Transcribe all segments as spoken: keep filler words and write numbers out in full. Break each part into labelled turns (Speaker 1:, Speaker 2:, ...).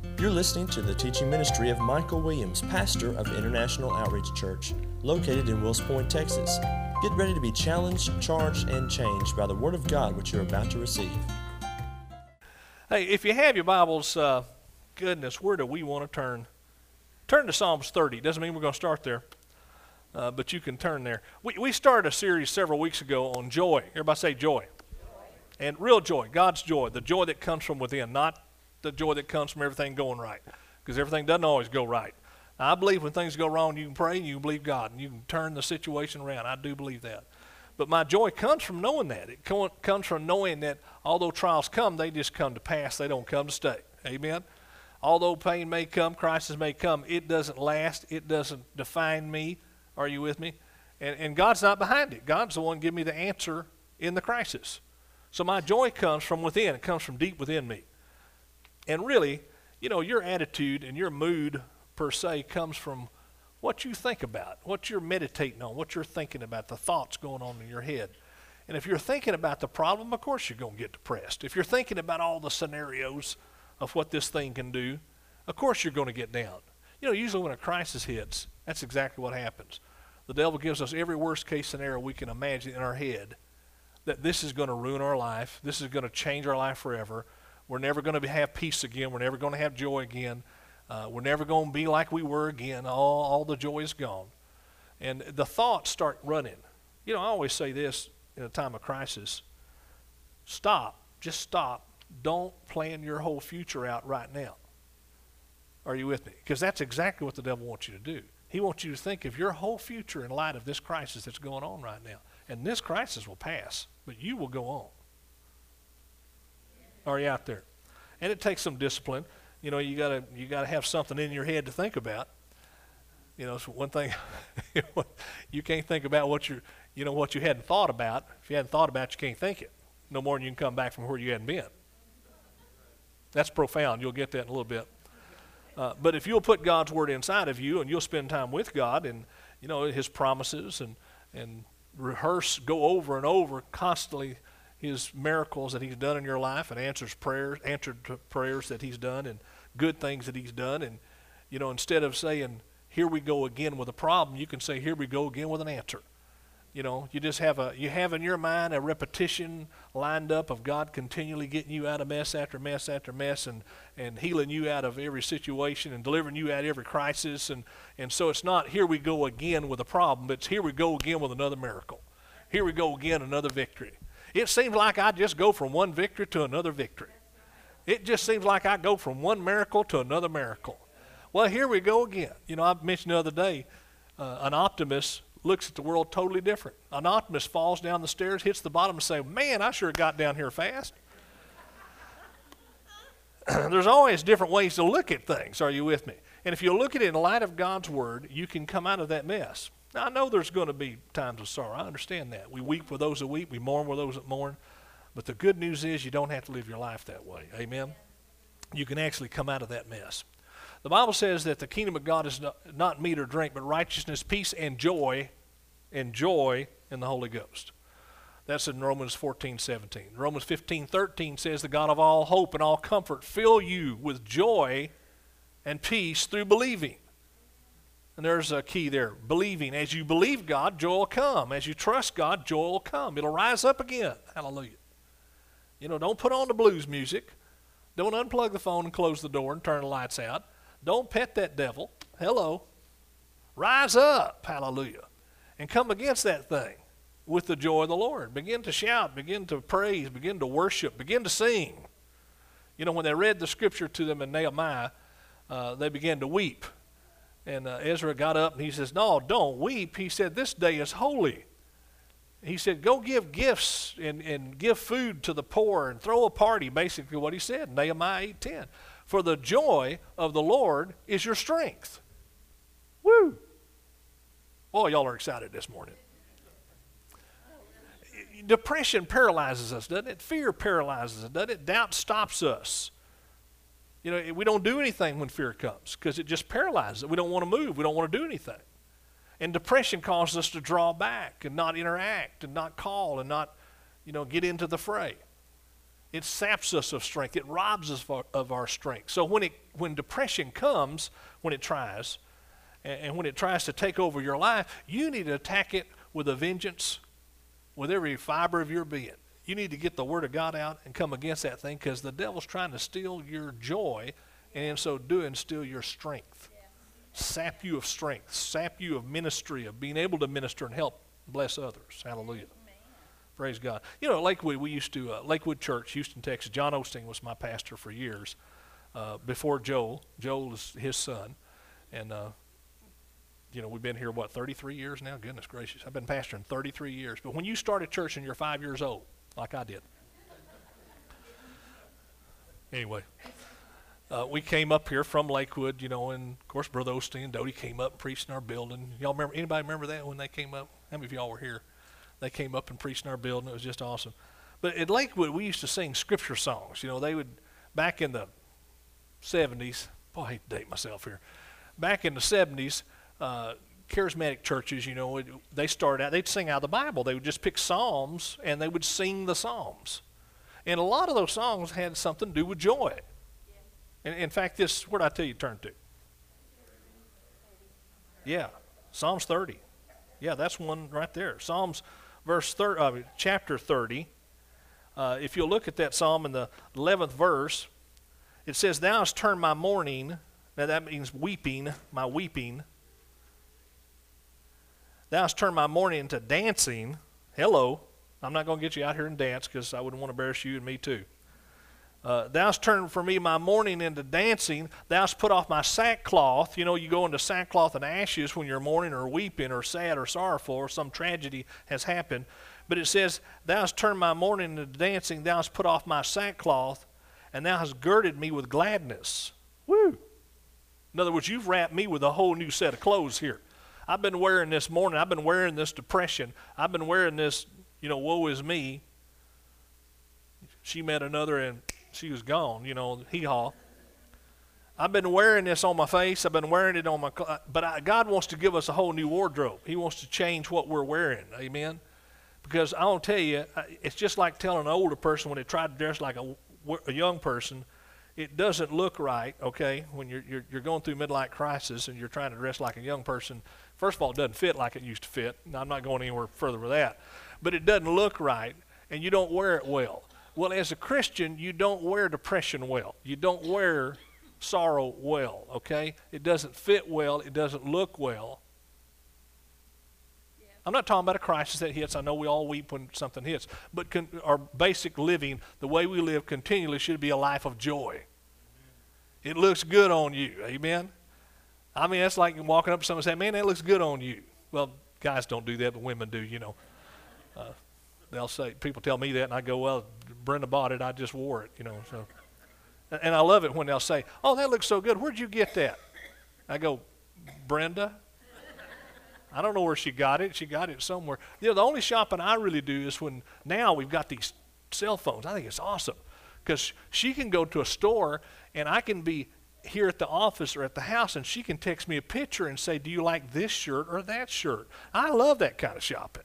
Speaker 1: You're listening to the teaching ministry of Michael Williams, pastor of International Outreach Church, located in Wills Point, Texas. Get ready to be challenged, charged, and changed by the Word of God which you're about to receive.
Speaker 2: Hey, if you have your Bibles, uh, goodness, where do we want to turn? Turn to Psalms thirty. Doesn't mean we're going to start there, uh, but you can turn there. We, we started a series several weeks ago on joy. Everybody say joy. Joy. And real joy, God's joy, the joy that comes from within, not the joy that comes from everything going right, because everything doesn't always go right. Now, I believe when things go wrong, you can pray and you can believe God, and you can turn the situation around. I do believe that. But my joy comes from knowing that. It co- comes from knowing that although trials come, they just come to pass. They don't come to stay. Amen? Although pain may come, crisis may come, it doesn't last. It doesn't define me. Are you with me? And, and God's not behind it. God's the one giving me the answer in the crisis. So my joy comes from within. It comes from deep within me. And really, you know, your attitude and your mood per se comes from what you think about, what you're meditating on, what you're thinking about, the thoughts going on in your head. And if you're thinking about the problem, of course you're going to get depressed. If you're thinking about all the scenarios of what this thing can do, of course you're going to get down. You know, usually when a crisis hits, that's exactly what happens. The devil gives us every worst case scenario we can imagine in our head, that this is going to ruin our life, this is going to change our life forever. We're never going to have peace again. We're never going to have joy again. Uh, we're never going to be like we were again. All, all the joy is gone. And the thoughts start running. You know, I always say this in a time of crisis. Stop. Just stop. Don't plan your whole future out right now. Are you with me? Because that's exactly what the devil wants you to do. He wants you to think of your whole future in light of this crisis that's going on right now. And this crisis will pass, but you will go on. Are you out there? And it takes some discipline. You know, you gotta you gotta have something in your head to think about. You know, so one thing you can't think about what you you know what you hadn't thought about. If you hadn't thought about it, you can't think it. No more than you can come back from where you hadn't been. That's profound. You'll get that in a little bit. Uh, but if you'll put God's word inside of you and you'll spend time with God and you know His promises and and rehearse, go over and over constantly His miracles that He's done in your life and answers prayers, answered prayers that He's done and good things that He's done. And, you know, instead of saying, here we go again with a problem, you can say, here we go again with an answer. You know, you just have a, you have in your mind a repetition lined up of God continually getting you out of mess after mess after mess and, and healing you out of every situation and delivering you out of every crisis. And, and so it's not here we go again with a problem, but it's here we go again with another miracle. Here we go again, another victory. It seems like I just go from one victory to another victory. It just seems like I go from one miracle to another miracle. Well, here we go again. You know, I mentioned the other day, uh, an optimist looks at the world totally different. An optimist falls down the stairs, hits the bottom and says, man, I sure got down here fast. There's always different ways to look at things. Are you with me? And if you look at it in light of God's word, you can come out of that mess. Now, I know there's going to be times of sorrow. I understand that. We weep with those that weep. We mourn with those that mourn. But the good news is you don't have to live your life that way. Amen? You can actually come out of that mess. The Bible says that the kingdom of God is not, not meat or drink, but righteousness, peace, and joy, and joy in the Holy Ghost. That's in Romans fourteen seventeen. Romans fifteen thirteen says, the God of all hope and all comfort fill you with joy and peace through believing. And there's a key there, believing. As you believe God, joy will come. As you trust God, joy will come. It'll rise up again. Hallelujah. You know, don't put on the blues music. Don't unplug the phone and close the door and turn the lights out. Don't pet that devil. Hello. Rise up. Hallelujah. And come against that thing with the joy of the Lord. Begin to shout. Begin to praise. Begin to worship. Begin to sing. You know, when they read the scripture to them in Nehemiah, uh, they began to weep. And uh, Ezra got up and he says, no, don't weep. He said, this day is holy. He said, go give gifts and, and give food to the poor and throw a party, basically what he said, Nehemiah eight ten. For the joy of the Lord is your strength. Woo! Boy, y'all are excited this morning. Depression paralyzes us, doesn't it? Fear paralyzes us, doesn't it? Doubt stops us. You know, we don't do anything when fear comes because it just paralyzes it. We don't want to move. We don't want to do anything. And depression causes us to draw back and not interact and not call and not, you know, get into the fray. It saps us of strength. It robs us of our, of our strength. So when it when depression comes, when it tries, and, and when it tries to take over your life, you need to attack it with a vengeance, with every fiber of your being. You need to get the Word of God out and come against that thing, because the devil's trying to steal your joy, and in so doing, steal your strength. Yeah. Sap you of strength, sap you of ministry, of being able to minister and help bless others. Hallelujah. Praise God. You know, Lakewood, we used to, uh, Lakewood Church, Houston, Texas. John Osteen was my pastor for years uh, before Joel. Joel is his son. And, uh, you know, we've been here, what, thirty-three years now? Goodness gracious. I've been pastoring thirty-three years. But when you start a church and you're five years old, like I did. Anyway, uh, we came up here from Lakewood, you know, and, of course, Brother Osteen and Dodie came up and preached in our building. Y'all remember, anybody remember that when they came up? How many of y'all were here? They came up and preached in our building. It was just awesome. But at Lakewood, we used to sing scripture songs. You know, they would, back in the seventies, boy, I hate to date myself here. Back in the seventies, uh, charismatic churches, you know, it, they started out, they'd sing out of the Bible. They would just pick psalms, and they would sing the psalms. And a lot of those songs had something to do with joy. Yeah. And in fact, this, what did I tell you to turn to? Yeah, Psalms thirty. Yeah, that's one right there. Psalms verse thirty, uh, chapter thirty. Uh, if you'll look at that psalm in the eleventh verse, it says, "Thou hast turned my mourning," now that means weeping, my weeping. "Thou hast turned my mourning into dancing." Hello. I'm not going to get you out here and dance, because I wouldn't want to embarrass you and me too. Uh, "Thou hast turned for me my mourning into dancing. Thou hast put off my sackcloth." You know, you go into sackcloth and ashes when you're mourning or weeping or sad or sorrowful or some tragedy has happened. But it says, "Thou hast turned my mourning into dancing. Thou hast put off my sackcloth, and thou hast girded me with gladness." Woo! In other words, you've wrapped me with a whole new set of clothes here. I've been wearing this mourning. I've been wearing this depression. I've been wearing this, you know, woe is me. She met another and she was gone, you know, hee-haw. I've been wearing this on my face. I've been wearing it on my, but I, God wants to give us a whole new wardrobe. He wants to change what we're wearing, amen? Because I'll tell you, it's just like telling an older person when they try to dress like a, a young person, it doesn't look right, okay, when you're, you're, you're going through midlife crisis and you're trying to dress like a young person. First of all, it doesn't fit like it used to fit. Now, I'm not going anywhere further with that. But it doesn't look right, and you don't wear it well. Well, as a Christian, you don't wear depression well. You don't wear sorrow well, okay? It doesn't fit well. It doesn't look well. Yeah. I'm not talking about a crisis that hits. I know we all weep when something hits. But con- our basic living, the way we live continually, should be a life of joy. Mm-hmm. It looks good on you, amen? I mean, that's like walking up to someone and saying, "Man, that looks good on you." Well, guys don't do that, but women do, you know. Uh, they'll say, people tell me that, and I go, "Well, Brenda bought it. I just wore it," you know. So, and I love it when they'll say, "Oh, that looks so good. Where'd you get that?" I go, "Brenda." I don't know where she got it. She got it somewhere. You know, the only shopping I really do is when now we've got these cell phones. I think it's awesome because she can go to a store, and I can be here at the office or at the house, and she can text me a picture and say, "Do you like this shirt or that shirt?" I love that kind of shopping.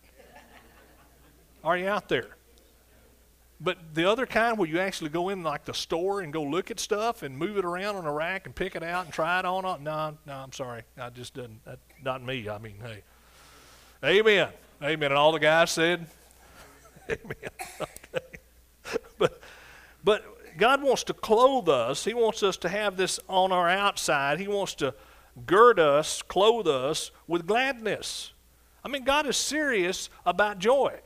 Speaker 2: Are you out there? But the other kind where you actually go in like the store and go look at stuff and move it around on a rack and pick it out and try it on, no, no, I'm sorry. I just didn't, that, not me. I mean, hey. Amen. Amen. And all the guys said, amen. Okay. But, but God wants to clothe us. He wants us to have this on our outside. He wants to gird us, clothe us with gladness. I mean, God is serious about joy.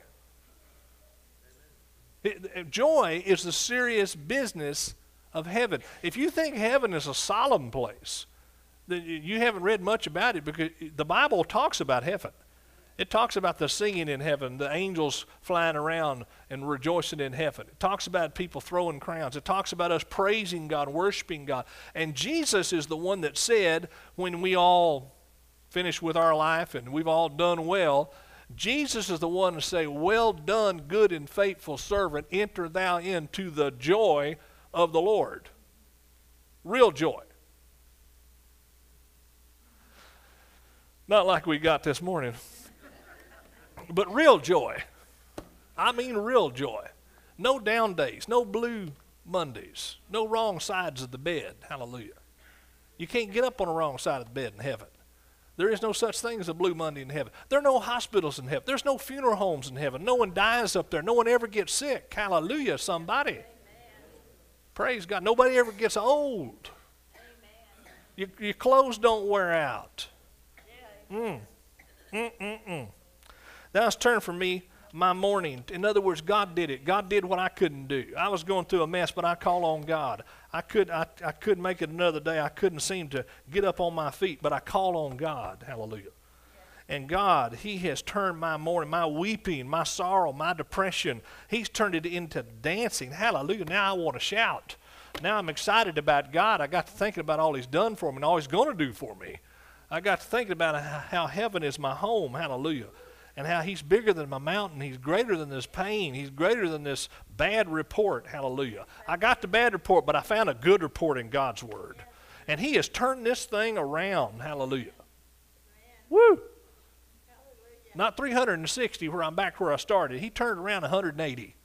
Speaker 2: It, joy is the serious business of heaven. If you think heaven is a solemn place, then you haven't read much about it, because the Bible talks about heaven. It talks about the singing in heaven, the angels flying around and rejoicing in heaven. It talks about people throwing crowns. It talks about us praising God, worshiping God. And Jesus is the one that said, when we all finish with our life and we've all done well, Jesus is the one to say, "Well done, good and faithful servant, enter thou into the joy of the Lord." Real joy. Not like we got this morning, but real joy. I mean real joy. No down days, no blue Mondays, no wrong sides of the bed. Hallelujah. You can't get up on the wrong side of the bed in heaven. There is no such thing as a blue Monday in heaven. There are no hospitals in heaven. There's no funeral homes in heaven. No one dies up there. No one ever gets sick. Hallelujah, somebody. Amen. Praise God. Nobody ever gets old. Your, your clothes don't wear out. Mm. Mm-mm-mm. Now it's turn for me, my morning. In other words, God did it. God did what I couldn't do. I was going through a mess, but I call on God. I, could, I, I couldn't make it another day. I couldn't seem to get up on my feet, but I call on God. Hallelujah. And God, He has turned my mourning, my weeping, my sorrow, my depression, He's turned it into dancing. Hallelujah. Now I want to shout. Now I'm excited about God. I got to thinking about all He's done for me and all He's going to do for me. I got to thinking about how heaven is my home. Hallelujah. And how He's bigger than my mountain. He's greater than this pain. He's greater than this bad report. Hallelujah. I got the bad report, but I found a good report in God's Word. And He has turned this thing around. Hallelujah. Woo! Not three hundred sixty where I'm back where I started. He turned around one hundred eighty.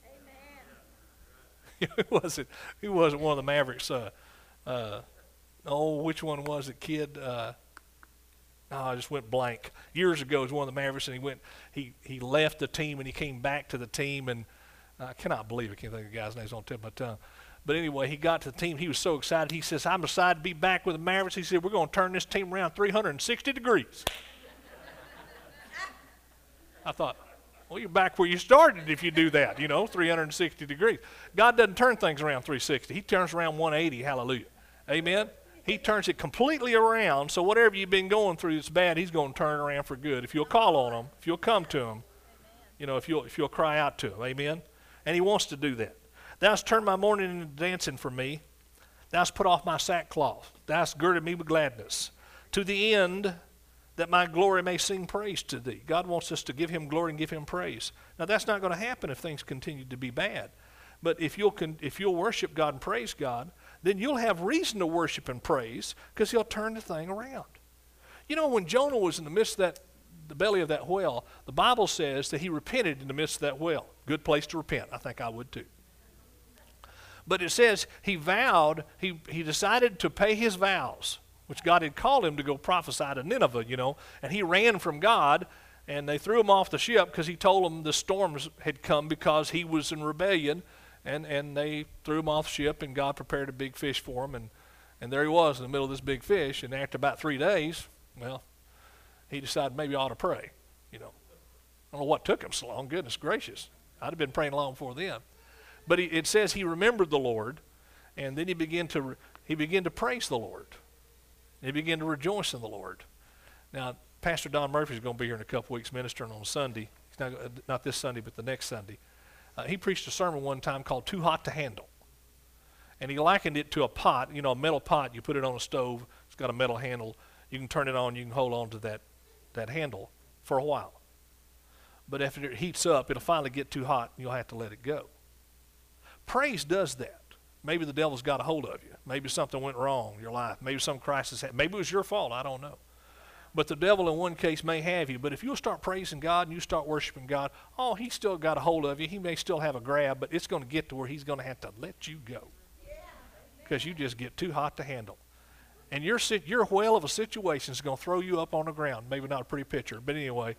Speaker 2: It wasn't, he wasn't one of the Mavericks. Uh, uh, oh, which one was it, kid? Uh, Oh, I just went blank. Years ago, he was one of the Mavericks, and he went. He he left the team, and he came back to the team, and I cannot believe I can't think of the guy's name. It's on the tip of my tongue. But anyway, he got to the team. He was so excited. He says, "I'm excited to be back with the Mavericks." He said, "We're going to turn this team around three hundred sixty degrees." I thought, well, you're back where you started if you do that. You know, three hundred sixty degrees. God doesn't turn things around three sixty. He turns around one eighty. Hallelujah. Amen. He turns it completely around, so whatever you've been going through that's bad, He's going to turn it around for good. If you'll call on Him, if you'll come to Him, you know, if you'll, if you'll cry out to Him, amen? And He wants to do that. Thou's turned my mourning into dancing for me. Thou's put off my sackcloth. Thou's girded me with gladness, to the end that my glory may sing praise to Thee. God wants us to give Him glory and give Him praise. Now, that's not going to happen if things continue to be bad. But if you'll, con- if you'll worship God and praise God, then you'll have reason to worship and praise because He'll turn the thing around. You know, when Jonah was in the midst of that, the belly of that whale, the Bible says that he repented in the midst of that whale. Good place to repent. I think I would too. But it says he vowed, he, he decided to pay his vows, which God had called him to go prophesy to Nineveh, you know, and he ran from God, and they threw him off the ship because he told them the storms had come because he was in rebellion. And and they threw him off the ship, and God prepared a big fish for him, and, and there he was in the middle of this big fish. And after about three days, well, he decided maybe I ought to pray. You know, I don't know what took him so long. Goodness gracious, I'd have been praying long before then. But he, it says he remembered the Lord, and then he began to re, he began to praise the Lord. He began to rejoice in the Lord. Now, Pastor Don Murphy is going to be here in a couple weeks ministering on Sunday. He's not not this Sunday, but the next Sunday. Uh, he preached a sermon one time called Too Hot to Handle. And he likened it to a pot, you know, a metal pot. You put it on a stove. It's got a metal handle. You can turn it on. You can hold on to that, that handle for a while. But if it heats up, it'll finally get too hot, and you'll have to let it go. Praise does that. Maybe the devil's got a hold of you. Maybe something went wrong in your life. Maybe some crisis happened. Maybe it was your fault. I don't know. But the devil in one case may have you. But if you'll start praising God and you start worshiping God, oh, He's still got a hold of you. He may still have a grab, but it's going to get to where He's going to have to let you go because you just get too hot to handle. And your, your whale of a situation is going to throw you up on the ground. Maybe not a pretty picture, but anyway.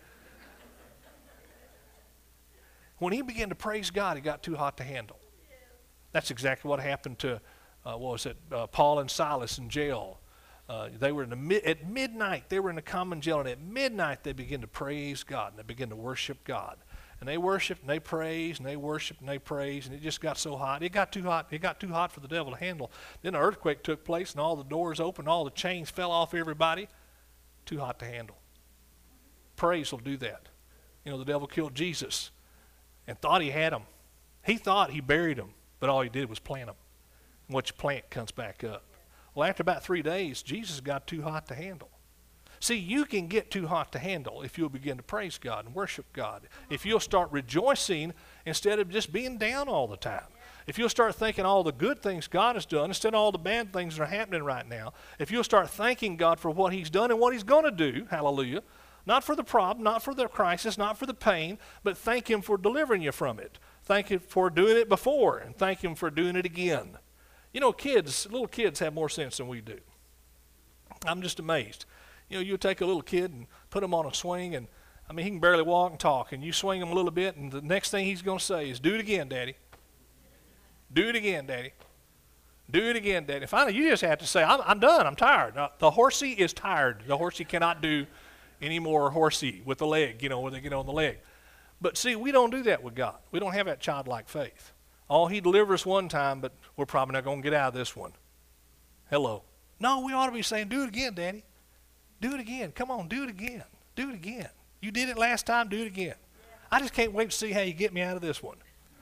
Speaker 2: When he began to praise God, he got too hot to handle. That's exactly what happened to, uh, what was it, uh, Paul and Silas in jail. Uh, they were in the mi- at midnight, they were in a common jail, and at midnight they began to praise God, and they began to worship God. And they worshiped, and they praised, and they worshiped, and they praised, and it just got so hot. It got too hot. It got too hot for the devil to handle. Then an earthquake took place, and all the doors opened, all the chains fell off everybody. Too hot to handle. Praise will do that. You know, the devil killed Jesus and thought he had him. He thought he buried him, but all he did was plant him. And what you plant comes back up. Well, after about three days, Jesus got too hot to handle. See, you can get too hot to handle if you'll begin to praise God and worship God. If you'll start rejoicing instead of just being down all the time. If you'll start thinking all the good things God has done instead of all the bad things that are happening right now. If you'll start thanking God for what He's done and what He's going to do, hallelujah. Not for the problem, not for the crisis, not for the pain, but thank Him for delivering you from it. thank Him for doing it before and thank Him for doing it again. You know, kids, little kids have more sense than we do. I'm just amazed. You know, you take a little kid and put him on a swing, and, I mean, he can barely walk and talk, and you swing him a little bit, and the next thing he's going to say is, do it again, Daddy. Do it again, Daddy. Do it again, Daddy. Finally, you just have to say, I'm, I'm done. I'm tired. Now, the horsey is tired. The horsey cannot do any more horsey with the leg, you know, when they get on the leg. But see, we don't do that with God. We don't have that childlike faith. Oh, He delivers us one time, but we're probably not going to get out of this one. Hello. No, we ought to be saying, do it again, Daddy. Do it again. Come on, do it again. Do it again. You did it last time, do it again. I just can't wait to see how you get me out of this one.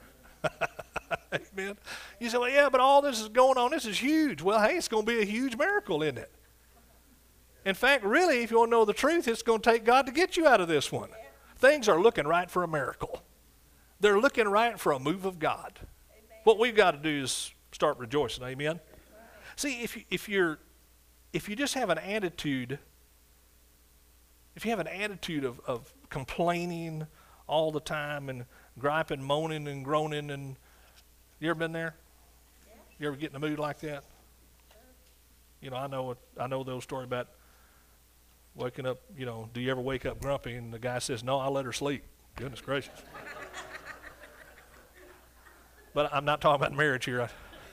Speaker 2: Amen. You say, well, yeah, but all this is going on. This is huge. Well, hey, it's going to be a huge miracle, isn't it? In fact, really, if you want to know the truth, it's going to take God to get you out of this one. Things are looking right for a miracle. They're looking right for a move of God. Amen. What we've got to do is start rejoicing. Amen. Right. See, if you, if you're if you just have an attitude, if you have an attitude of, of complaining all the time and griping, moaning and groaning, and you ever been there? Yeah. You ever get in a mood like that? Sure. You know, I know I know the old story about waking up, you know, do you ever wake up grumpy? And the guy says, no, I let her sleep. Goodness gracious. But I'm not talking about marriage here.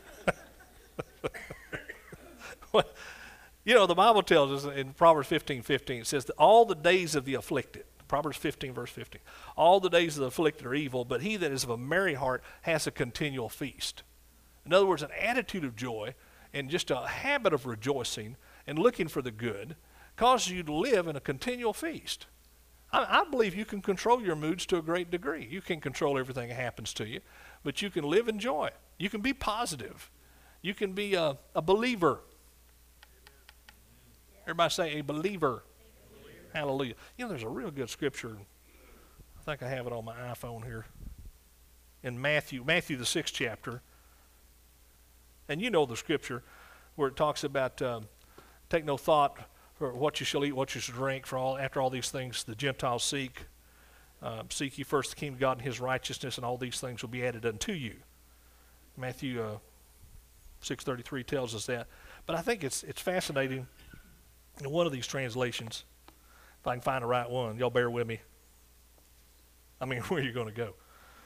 Speaker 2: You know, the Bible tells us in Proverbs fifteen fifteen, it says that all the days of the afflicted, Proverbs fifteen, verse fifteen, all the days of the afflicted are evil, but he that is of a merry heart has a continual feast. In other words, an attitude of joy and just a habit of rejoicing and looking for the good causes you to live in a continual feast. I, I believe you can control your moods to a great degree. You can control everything that happens to you, but you can live in joy. You can be positive. You can be a, a believer. Everybody say a believer. believer. Hallelujah. You know, there's a real good scripture. I think I have it on my iPhone here. In Matthew, Matthew the sixth chapter. And you know the scripture where it talks about um, take no thought for what you shall eat, what you shall drink, for all after all these things the Gentiles seek. Uh, seek ye first the kingdom of God and His righteousness, and all these things will be added unto you. Matthew uh, six thirty-three tells us that. But I think it's it's fascinating. In one of these translations, if I can find the right one, y'all bear with me. I mean, where are you going to go?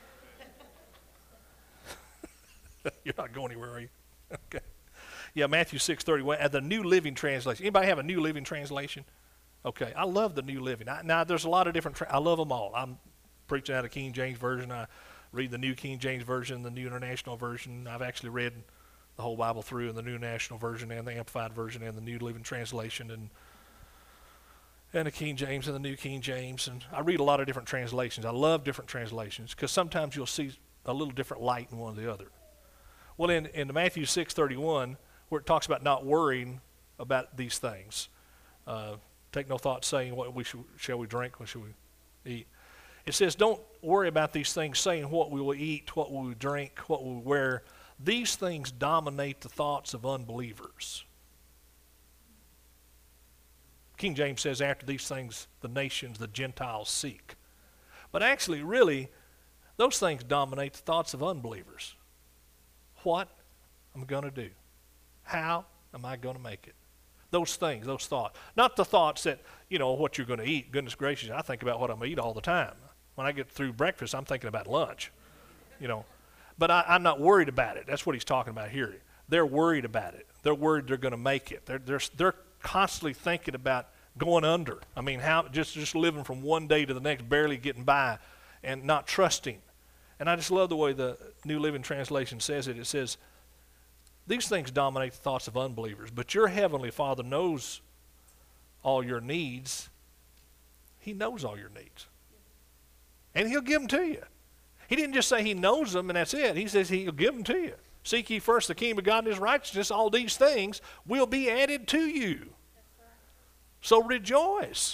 Speaker 2: You're not going anywhere, are you? Okay. Yeah, Matthew six thirty-one, at the New Living Translation. Anybody have a New Living Translation? Okay, I love the New Living. I, now, there's a lot of different, tra- I love them all. I'm preaching out of King James Version. I read the New King James Version, the New International Version. I've actually read the whole Bible through in the New National Version and the Amplified Version and the New Living Translation and and the King James and the New King James. And I read a lot of different translations. I love different translations because sometimes you'll see a little different light in one or the other. Well, in, in Matthew six thirty-one, where it talks about not worrying about these things, uh, take no thought saying, what we should, shall we drink, what shall we eat? It says, don't worry about these things saying what we will eat, what we will drink, what we will wear. These things dominate the thoughts of unbelievers. King James says, after these things, the nations, the Gentiles seek. But actually, really, those things dominate the thoughts of unbelievers. What am I going to do? How am I going to make it? Those things, those thoughts. Not the thoughts that, you know, what you're going to eat. Goodness gracious, I think about what I'm going to eat all the time. When I get through breakfast, I'm thinking about lunch, you know. But I, I'm not worried about it. That's what he's talking about here. They're worried about it. They're worried they're going to make it. They're, they're, they're constantly thinking about going under. I mean, how just, just living from one day to the next, barely getting by and not trusting. And I just love the way the New Living Translation says it. It says, these things dominate the thoughts of unbelievers, but your heavenly Father knows all your needs. He knows all your needs. And He'll give them to you. He didn't just say He knows them and that's it. He says He'll give them to you. Seek ye first the kingdom of God and His righteousness. All these things will be added to you. Right. So rejoice.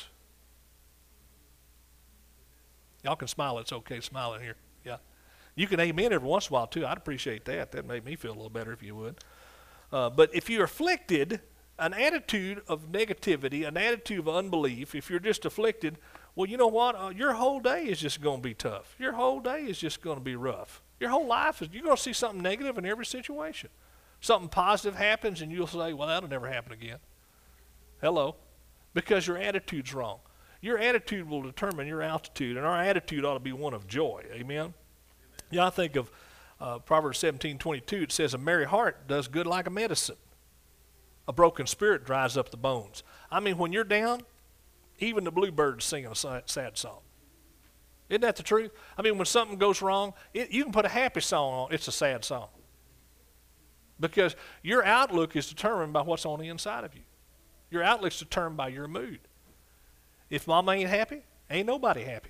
Speaker 2: Y'all can smile. It's okay smiling here. Yeah. You can amen every once in a while too. I'd appreciate that. That'd make me feel a little better if you would. Uh, but if you're afflicted, an attitude of negativity, an attitude of unbelief, if you're just afflicted, well, you know what? Uh, your whole day is just going to be tough. Your whole day is just going to be rough. Your whole life is, you're going to see something negative in every situation. Something positive happens and you'll say, well, that'll never happen again. Hello. Because your attitude's wrong. Your attitude will determine your altitude, and our attitude ought to be one of joy. Amen? Yeah, I think of uh, Proverbs seventeen twenty-two. It says, a merry heart does good like a medicine. A broken spirit dries up the bones. I mean, when you're down, even the bluebirds sing a sad song. Isn't that the truth? I mean, when something goes wrong, it, you can put a happy song on, it's a sad song. Because your outlook is determined by what's on the inside of you. Your outlook's determined by your mood. If mama ain't happy, ain't nobody happy.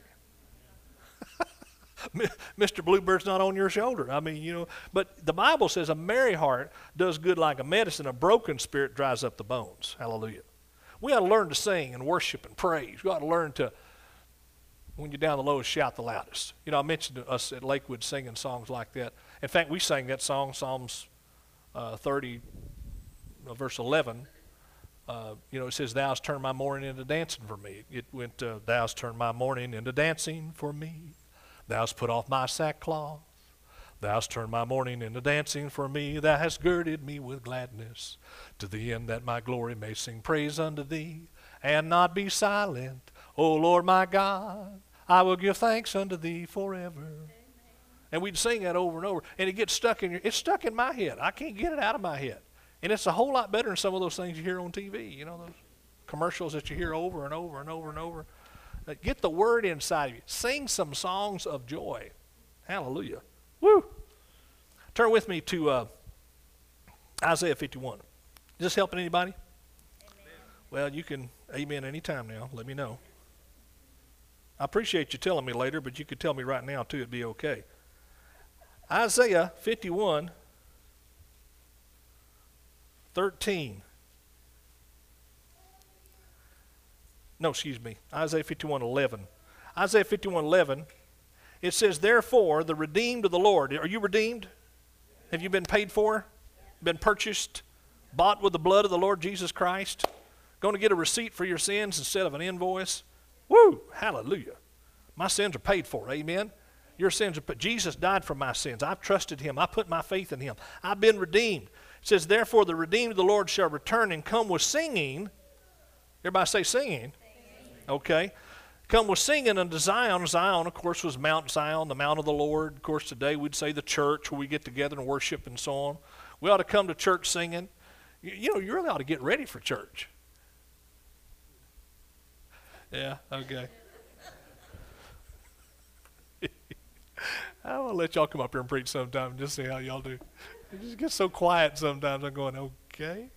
Speaker 2: Mister Bluebird's not on your shoulder. I mean, you know, but the Bible says a merry heart does good like a medicine. A broken spirit dries up the bones. Hallelujah. We ought to learn to sing and worship and praise. We ought to learn to, when you're down the lowest, shout the loudest. You know, I mentioned us at Lakewood singing songs like that. In fact, we sang that song, Psalms uh, thirty, uh, verse eleven. Uh, you know, it says, thou hast turned my mourning into dancing for me. It went, uh, thou hast turned my mourning into dancing for me. Thou hast put off my sackcloth. Thou hast turned my mourning into dancing for me. Thou hast girded me with gladness, to the end that my glory may sing praise unto thee, and not be silent. O Lord my God, I will give thanks unto thee forever. Amen. And we'd sing that over and over, and it gets stuck in your, it's stuck in my head. I can't get it out of my head. And it's a whole lot better than some of those things you hear on T V, you know, those commercials that you hear over and over and over and over. Get the word inside of you. Sing some songs of joy. Hallelujah. Woo! Turn with me to uh, Isaiah fifty-one. Is this helping anybody? Amen. Well, you can amen anytime now. Let me know. I appreciate you telling me later, but you could tell me right now too. It'd be okay. Isaiah fifty-one, thirteen. No, excuse me. Isaiah fifty-one, eleven. Isaiah fifty-one, eleven. It says, therefore, the redeemed of the Lord. Are you redeemed? Have you been paid for? Been purchased? Bought with the blood of the Lord Jesus Christ? Going to get a receipt for your sins instead of an invoice? Woo! Hallelujah. My sins are paid for. Amen? Your sins are paid. Jesus died for my sins. I've trusted him. I put my faith in him. I've been redeemed. It says, therefore, the redeemed of the Lord shall return and come with singing. Everybody say singing. Okay. Come with singing unto Zion. Zion, of course, was Mount Zion, the Mount of the Lord. Of course, today we'd say the church where we get together and worship and so on. We ought to come to church singing. You, you know, you really ought to get ready for church. Yeah, okay. I want to let y'all come up here and preach sometime and just see how y'all do. It just gets so quiet sometimes. I'm going, okay.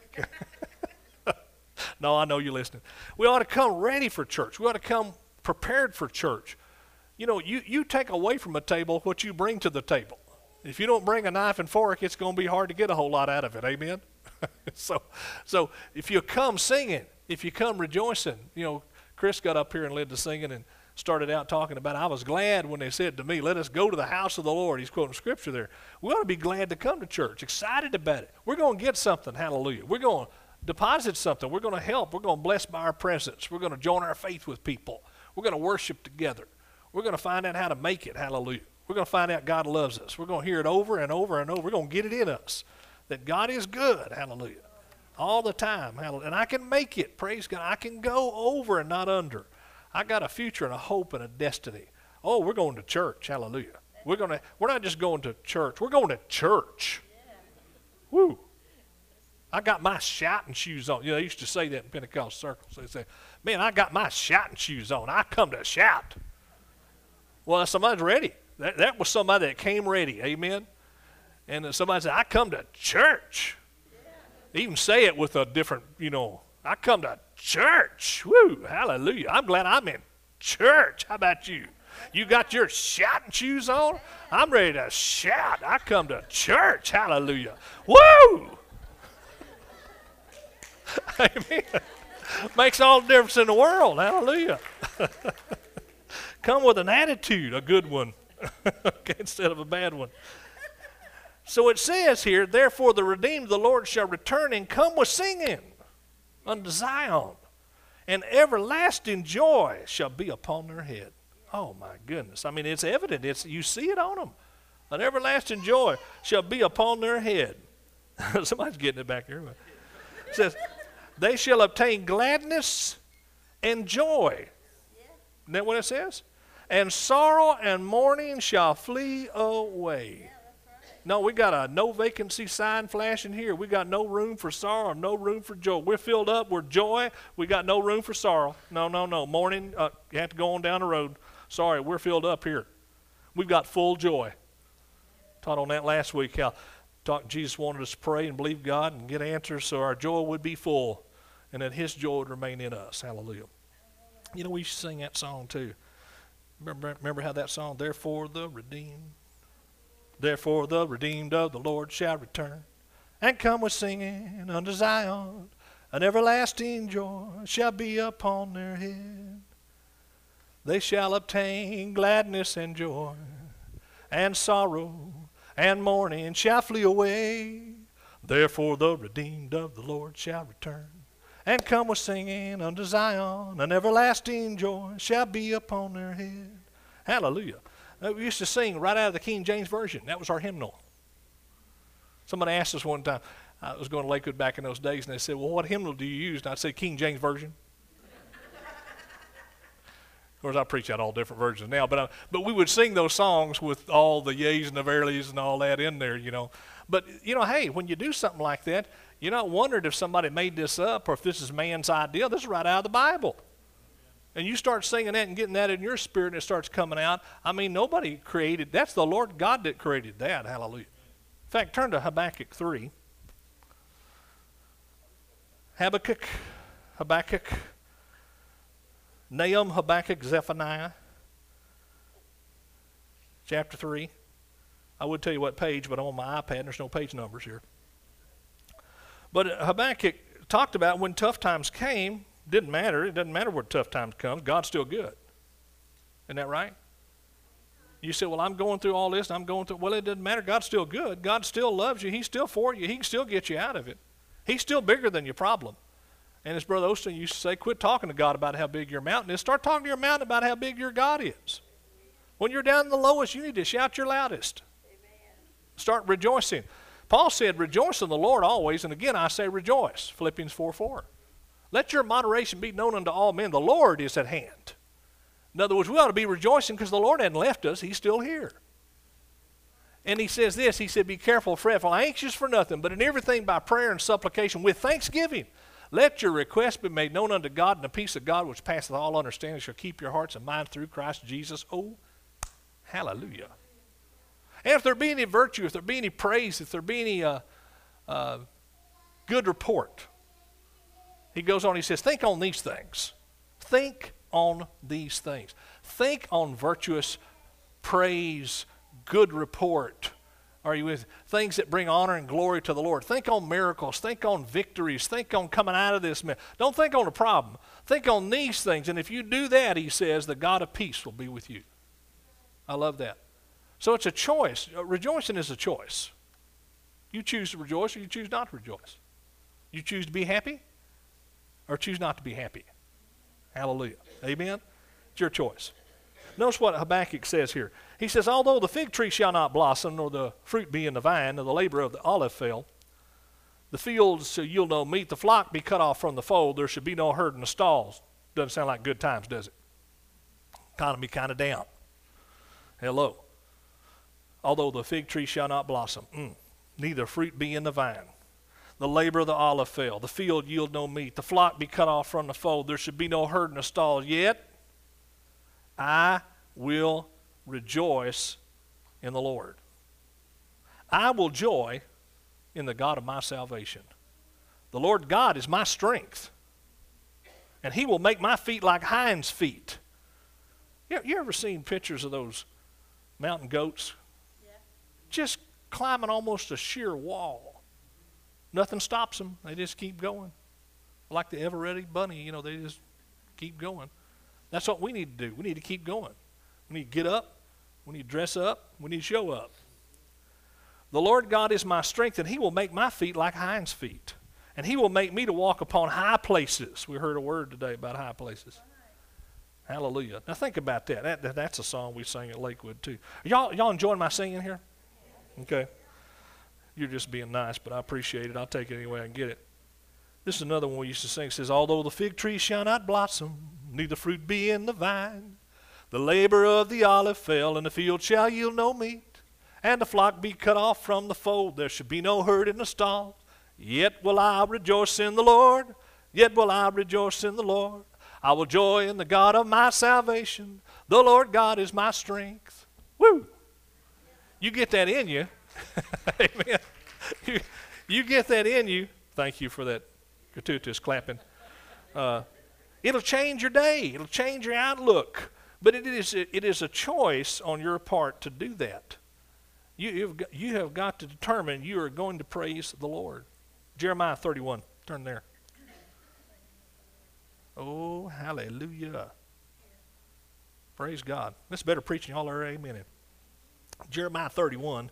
Speaker 2: No, I know you're listening. We ought to come ready for church. We ought to come prepared for church. You know, you, you take away from a table what you bring to the table. If you don't bring a knife and fork, it's going to be hard to get a whole lot out of it. Amen? so, so if you come singing, if you come rejoicing, you know, Chris got up here and led the singing and started out talking about, I was glad when they said to me, let us go to the house of the Lord. He's quoting scripture there. We ought to be glad to come to church, excited about it. We're going to get something, hallelujah. We're going to deposit something. We're going to help. We're going to bless by our presence. We're going to join our faith with people. We're going to worship together. We're going to find out how to make it, hallelujah. We're going to find out God loves us. We're going to hear it over and over and over. We're going to get it in us that God is good, hallelujah, all the time, hallelujah. And I can make it, praise God. I can go over and not under. I got a future and a hope and a destiny. Oh, we're going to church, hallelujah. We're going to, we're not just going to church. We're going to church. Woo. I got my shouting shoes on. You know, they used to say that in Pentecostal circles. They say, man, I got my shouting shoes on. I come to shout. Well, somebody's ready. That, that was somebody that came ready. Amen? And somebody said, I come to church. They even say it with a different, you know, I come to church. Woo, hallelujah. I'm glad I'm in church. How about you? You got your shouting shoes on? I'm ready to shout. I come to church. Hallelujah. Woo! Amen. Makes all the difference in the world. Hallelujah. Come with an attitude, a good one, okay, instead of a bad one. So it says here, therefore the redeemed of the Lord shall return and come with singing unto Zion, and everlasting joy shall be upon their head. Oh my goodness. I mean, it's evident. It's, you see it on them. An everlasting joy shall be upon their head. Somebody's getting it back here. It says, they shall obtain gladness and joy. Isn't that what it says? And sorrow and mourning shall flee away. No, we got a no vacancy sign flashing here. We got no room for sorrow, no room for joy. We're filled up with joy. We got no room for sorrow. No, no, no. Mourning, uh, you have to go on down the road. Sorry, we're filled up here. We've got full joy. Taught on that last week how talk, Jesus wanted us to pray and believe God and get answers so our joy would be full and that his joy would remain in us. Hallelujah. You know, we should sing that song too. Remember, remember how that song, therefore the redeemed, therefore the redeemed of the Lord shall return and come with singing unto Zion. An everlasting joy shall be upon their head. They shall obtain gladness and joy, and sorrow and mourning shall flee away. Therefore the redeemed of the Lord shall return and come with singing unto Zion. An everlasting joy shall be upon their head. Hallelujah. We used to sing right out of the King James Version. That was our hymnal. Somebody asked us one time, I was going to Lakewood back in those days, and they said, well, what hymnal do you use? And I'd say King James Version. Of course, I preach out all different versions now, but, I, but we would sing those songs with all the yeas and the verilies and all that in there, you know. But, you know, hey, when you do something like that, you're not wondering if somebody made this up or if this is man's idea. This is right out of the Bible. And you start singing that and getting that in your spirit and it starts coming out. I mean, nobody created, that's the Lord God that created that. Hallelujah. In fact, turn to Habakkuk three. Habakkuk, Habakkuk, Nahum, Habakkuk, Zephaniah, chapter three. I would tell you what page, but I'm on my iPad and there's no page numbers here. But Habakkuk talked about when tough times came, didn't matter. It doesn't matter where tough times come. God's still good. Isn't that right? You say, well, I'm going through all this, and I'm going through, well, it doesn't matter. God's still good. God still loves you. He's still for you. He can still get you out of it. He's still bigger than your problem. And as Brother Osteen used to say, quit talking to God about how big your mountain is. Start talking to your mountain about how big your God is. When you're down in the lowest, you need to shout your loudest. Amen. Start rejoicing. Paul said, rejoice in the Lord always. And again, I say rejoice. Philippians four four. Let your moderation be known unto all men. The Lord is at hand. In other words, we ought to be rejoicing because the Lord hadn't left us. He's still here. And he says this, he said, be careful, fretful, anxious for nothing, but in everything by prayer and supplication with thanksgiving. Let your requests be made known unto God, and the peace of God which passeth all understanding shall keep your hearts and minds through Christ Jesus. Oh, hallelujah. And if there be any virtue, if there be any praise, if there be any uh, uh, good report, he goes on, he says, think on these things. Think on these things. Think on virtuous praise, good report. Are you with things that bring honor and glory to the Lord? Think on miracles. Think on victories. Think on coming out of this. Don't think on a problem. Think on these things. And if you do that, he says, the God of peace will be with you. I love that. So it's a choice. Rejoicing is a choice. You choose to rejoice or you choose not to rejoice. You choose to be happy or choose not to be happy. Hallelujah. Amen? It's your choice. Notice what Habakkuk says here. He says, although the fig tree shall not blossom, nor the fruit be in the vine, nor the labor of the olive fail, the fields shall yield no meat, the flock be cut off from the fold, there should be no herd in the stalls. Doesn't sound like good times, does it? Economy kind of down. Hello. Although the fig tree shall not blossom, mm, neither fruit be in the vine. The labor of the olive fail, the field yield no meat, the flock be cut off from the fold, there should be no herd in the stalls. Yet I will rejoice in the Lord. I will joy in the God of my salvation. The Lord God is my strength, and he will make my feet like hinds' feet. You, you ever seen pictures of those mountain goats? Yeah. Just climbing almost a sheer wall. Nothing stops them. They just keep going. Like the Eveready bunny, you know, they just keep going. That's what we need to do. We need to keep going. We need to get up. We need to dress up. We need to show up. The Lord God is my strength, and he will make my feet like hinds' feet. And he will make me to walk upon high places. We heard a word today about high places. Hallelujah. Now think about that. that that's a song we sing at Lakewood too. Y'all, y'all enjoying my singing here? Okay? You're just being nice, but I appreciate it. I'll take it any way I can get it. This is another one we used to sing. It says, although the fig tree shall not blossom, neither fruit be in the vine, the labor of the olive fell, and the field shall yield no meat, and the flock be cut off from the fold, there should be no herd in the stall. Yet will I rejoice in the Lord, yet will I rejoice in the Lord. I will joy in the God of my salvation. The Lord God is my strength. Woo! You get that in you. Amen. You, you get that in you. Thank you for that gratuitous clapping. Uh, it'll change your day. It'll change your outlook. But it is, it is a choice on your part to do that. You, you've got, you have got to determine you are going to praise the Lord. Jeremiah thirty-one. Turn there. Oh, hallelujah. Praise God. That's better preaching. Y'all are amen in. Jeremiah thirty-one.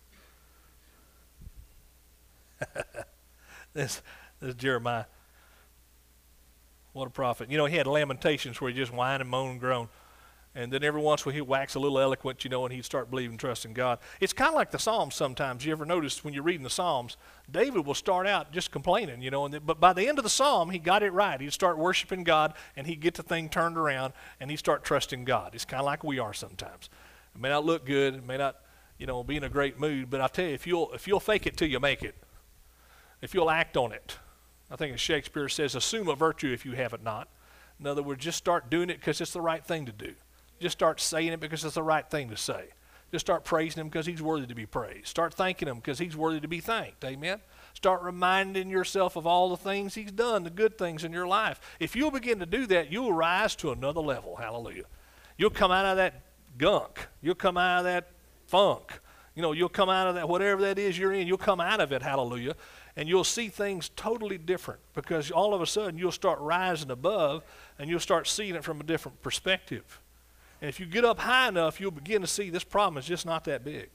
Speaker 2: this, this is Jeremiah. What a prophet. You know, he had Lamentations where he just whined and moaned and groaned. And then every once in a while he'd wax a little eloquent, you know, and he'd start believing and trusting God. It's kind of like the Psalms sometimes. You ever notice when you're reading the Psalms, David will start out just complaining, you know, and then, but by the end of the Psalm, he got it right. He'd start worshiping God, and he'd get the thing turned around, and he'd start trusting God. It's kind of like we are sometimes. It may not look good. It may not, you know, be in a great mood, but I tell you, if you'll, if you'll fake it till you make it, if you'll act on it, I think as Shakespeare says, assume a virtue if you have it not. In other words, just start doing it because it's the right thing to do. Just start saying it because it's the right thing to say. Just start praising him because he's worthy to be praised. Start thanking him because he's worthy to be thanked. Amen? Start reminding yourself of all the things he's done, the good things in your life. If you'll begin to do that, you'll rise to another level. Hallelujah. You'll come out of that gunk. You'll come out of that funk. You know, you'll come out of that, whatever that is you're in, you'll come out of it, hallelujah, and you'll see things totally different because all of a sudden you'll start rising above and you'll start seeing it from a different perspective. And if you get up high enough, you'll begin to see this problem is just not that big.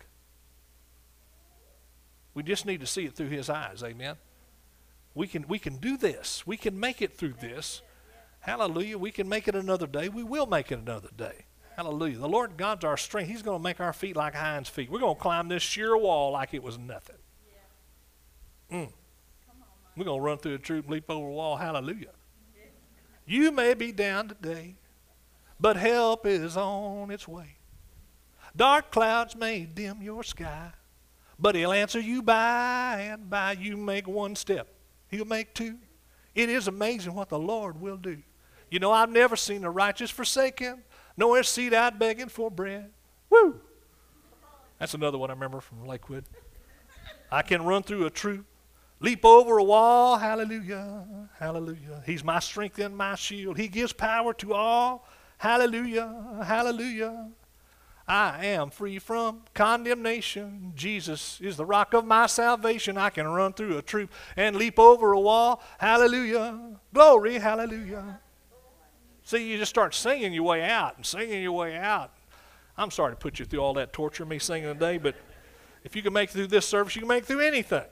Speaker 2: We just need to see it through his eyes, amen? We can, we can do this. We can make it through this. Hallelujah. We can make it another day. We will make it another day. Hallelujah. The Lord God's our strength. He's going to make our feet like hinds' feet. We're going to climb this sheer wall like it was nothing. Mm. We're going to run through a troop, leap over a wall. Hallelujah. You may be down today, but help is on its way. Dark clouds may dim your sky, but he'll answer you by and by. You make one step, he'll make two. It is amazing what the Lord will do. You know, I've never seen the righteous forsaken, nor his seed out begging for bread. Woo! That's another one I remember from Lakewood. I can run through a troop, leap over a wall. Hallelujah, hallelujah. He's my strength and my shield. He gives power to all. Hallelujah, hallelujah. I am free from condemnation. Jesus is the rock of my salvation. I can run through a troop and leap over a wall. Hallelujah, glory, hallelujah. See, you just start singing your way out and singing your way out. I'm sorry to put you through all that torture, me singing today, but if you can make it through this service, you can make it through anything.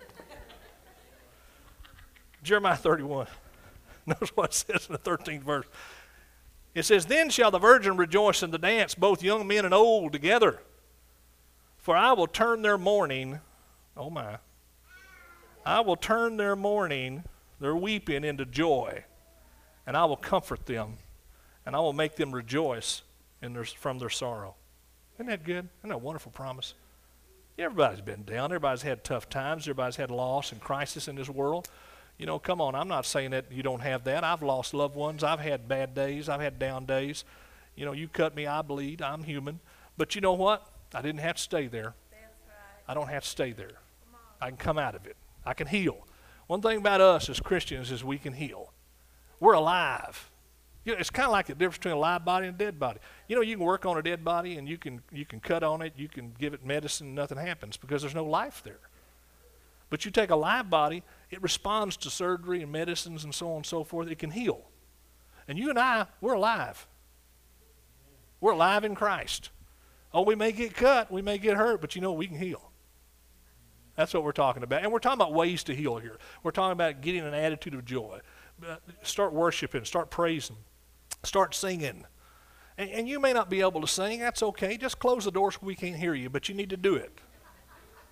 Speaker 2: Jeremiah thirty-one. Notice what it says in the thirteenth verse. It says, then shall the virgin rejoice in the dance, both young men and old together. For I will turn their mourning, oh my, I will turn their mourning, their weeping into joy, and I will comfort them, and I will make them rejoice in their, from their sorrow. Isn't that good? Isn't that a wonderful promise? Everybody's been down. Everybody's had tough times. Everybody's had loss and crisis in this world. You know, come on, I'm not saying that you don't have that. I've lost loved ones. I've had bad days. I've had down days. You know, you cut me, I bleed. I'm human. But you know what? I didn't have to stay there.
Speaker 3: That's right.
Speaker 2: I don't have to stay there. I can come out of it. I can heal. One thing about us as Christians is we can heal. We're alive. You know, it's kind of like the difference between a live body and a dead body. You know, you can work on a dead body and you can, you can cut on it. You can give it medicine and nothing happens because there's no life there. But you take a live body, it responds to surgery and medicines and so on and so forth. It can heal. And you and I, we're alive. We're alive in Christ. Oh, we may get cut, we may get hurt, but you know, we can heal. That's what we're talking about. And we're talking about ways to heal here. We're talking about getting an attitude of joy. Start worshiping, start praising, start singing. And, and you may not be able to sing, that's okay. Just close the doors so we can't hear you, but you need to do it.